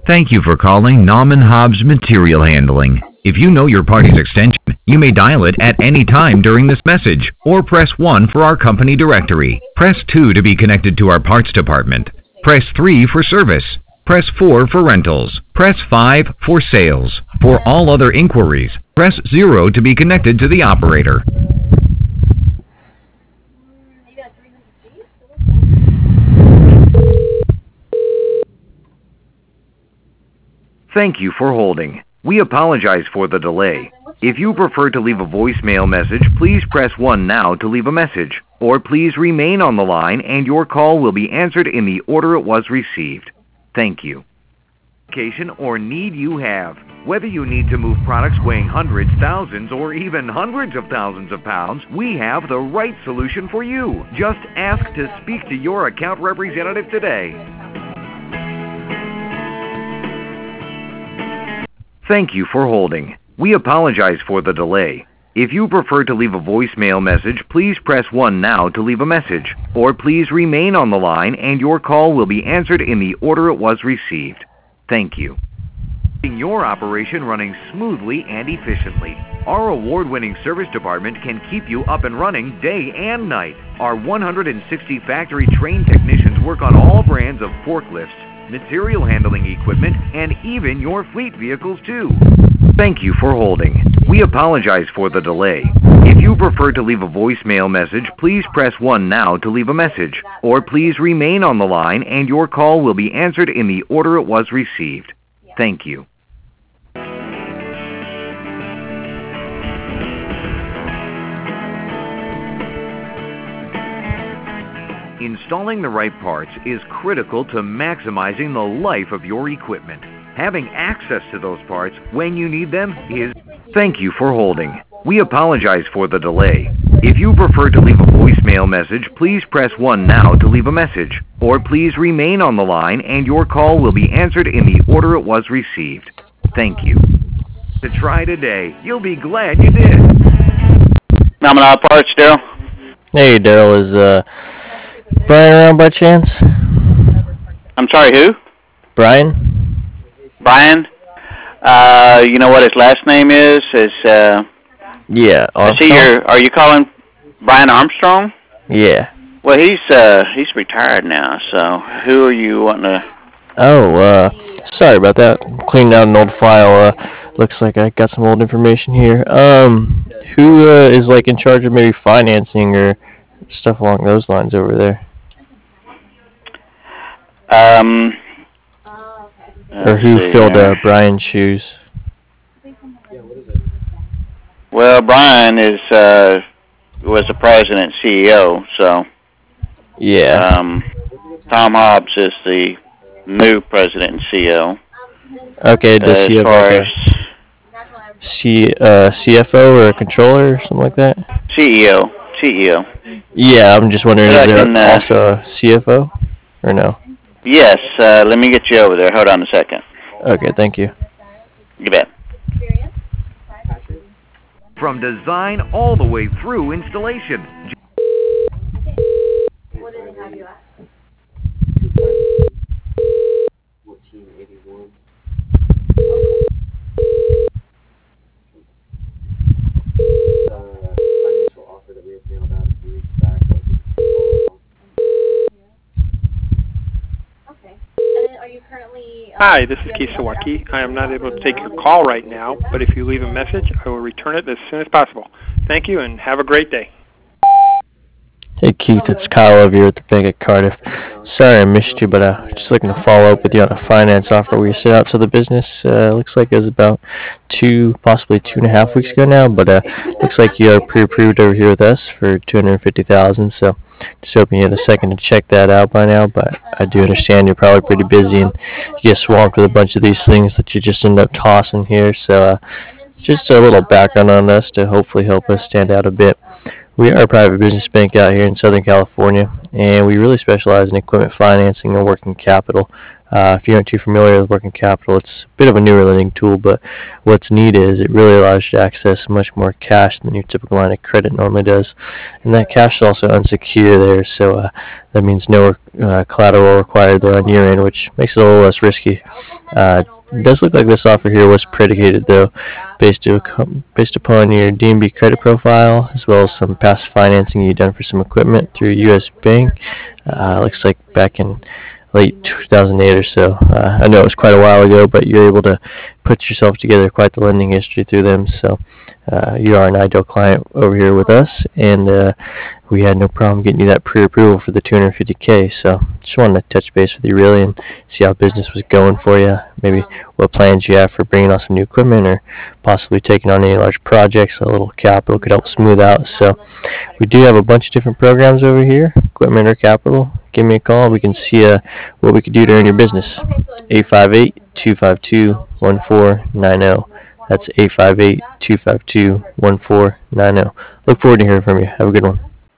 Thank you for calling Nauman Hobbs Material Handling. If you know your party's extension, you may dial it at any time during this message, or press 1 for our company directory. Press 2 to be connected to our parts department. Press 3 for service. Press 4 for rentals. Press 5 for sales. For all other inquiries, press 0 to be connected to the operator. Thank you for holding. We apologize for the delay. If you prefer to leave a voicemail message, please press 1 now to leave a message, or please remain on the line and your call will be answered in the order it was received. Thank you. Location or need you have. Whether you need to move products weighing hundreds, thousands, or even hundreds of thousands of pounds, we have the right solution for you. Just ask to speak to your account representative today. Thank you for holding. We apologize for the delay. If you prefer to leave a voicemail message, please press 1 now to leave a message, or please remain on the line and your call will be answered in the order it was received. Thank you. Keeping your operation running smoothly and efficiently. Our award-winning service department can keep you up and running day and night. Our 160 factory-trained technicians work on all brands of forklifts, material handling equipment, and even your fleet vehicles too. Thank you for holding. We apologize for the delay. If you prefer to leave a voicemail message, please press 1 now to leave a message, or please remain on the line and your call will be answered in the order it was received. Thank you. Installing the right parts is critical to maximizing the life of your equipment. Having access to those parts when you need them is... Thank you for holding. We apologize for the delay. If you prefer to leave a voicemail message, please press 1 now to leave a message, or please remain on the line and your call will be answered in the order it was received. Thank you. To try today, you'll be glad you did. Nominal Parts, Daryl. Hey, Daryl, is Brian around by chance? I'm sorry, who? Brian? Brian? You know what his last name is? Yeah, Armstrong. Are you calling Brian Armstrong? Yeah. Well, he's retired now, so who are you wanting to... Oh, sorry about that. Cleaned out an old file. Looks like I got some old information here. Who is like in charge of maybe financing or stuff along those lines over there? Or who filled Brian's shoes? Well, Brian was the president and CEO, so... Yeah. Tom Hobbs is the new president and CEO. Okay, does he have like a CFO or a controller or something like that? CEO. Yeah, I'm just wondering, is there also a CFO or no? Yes, let me get you over there. Hold on a second. Okay, thank you. You bet. From design all the way through installation. What did they have you at? 1481. Financial offer that we have mailed out a few weeks back. Okay. And then are you currently... Hi, this is Keith Sawaki. I am not able to take your call right now, but if you leave a message, I will return it as soon as possible. Thank you, and have a great day. Hey Keith, it's Kyle over here at the bank at Cardiff. Sorry I missed you, but just looking to follow up with you on a finance offer we sent out to the business. Looks like it was about possibly 2.5 weeks ago now, but looks like you are pre-approved over here with us for $250,000. So just hoping you had a second to check that out by now. But I do understand you're probably pretty busy and you get swamped with a bunch of these things that you just end up tossing here. So just a little background on us to hopefully help us stand out a bit. We are a private business bank out here in Southern California, and we really specialize in equipment financing and working capital. If you aren't too familiar with working capital, it's a bit of a newer lending tool, but what's neat is it really allows you to access much more cash than your typical line of credit normally does. And that cash is also unsecured there, so that means no collateral required there on your end, which makes it a little less risky. It does look like this offer here was predicated, though, based upon your DNB credit profile, as well as some past financing you've done for some equipment through U.S. Bank. Looks like back in late 2008 or so. I know it was quite a while ago, but you're able to put yourself together quite the lending history through them. So you are an ideal client over here with us, and we had no problem getting you that pre-approval for the $250K. So just wanted to touch base with you really and see how business was going for you. Maybe what plans you have for bringing on some new equipment or possibly taking on any large projects. A little capital could help smooth out. So we do have a bunch of different programs over here, equipment or capital. Give me a call. We can see what we could do to earn your business. 858-252-1490. That's 858-252-1490. Look forward to hearing from you. Have a good one.